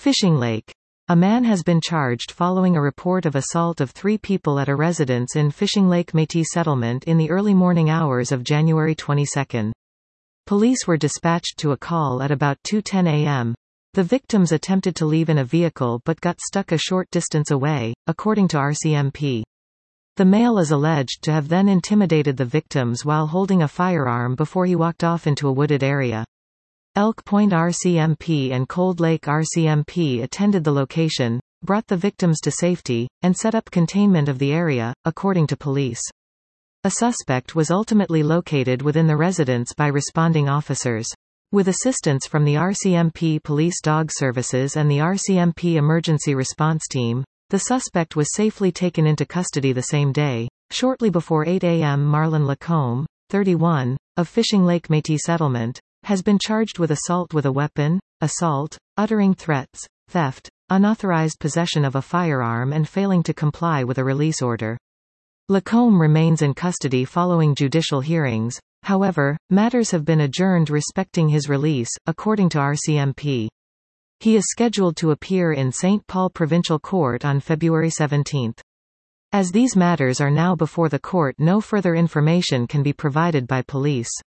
Fishing Lake. A man has been charged following a report of assault of 3 people at a residence in Fishing Lake Métis settlement in the early morning hours of January 22. Police were dispatched to a call at about 2:10 a.m. The victims attempted to leave in a vehicle but got stuck a short distance away, according to RCMP. The male is alleged to have then intimidated the victims while holding a firearm before he walked off into a wooded area. Elk Point RCMP and Cold Lake RCMP attended the location, brought the victims to safety, and set up containment of the area, according to police. A suspect was ultimately located within the residence by responding officers. With assistance from the RCMP Police Dog Services and the RCMP Emergency Response Team, the suspect was safely taken into custody the same day. Shortly before 8 a.m. Marlon Lacombe, 31, of Fishing Lake Métis Settlement, has been charged with assault with a weapon, assault, uttering threats, theft, unauthorized possession of a firearm and failing to comply with a release order. Lacombe remains in custody following judicial hearings. However, matters have been adjourned respecting his release, according to RCMP. He is scheduled to appear in St. Paul Provincial Court on February 17. As these matters are now before the court, no further information can be provided by police.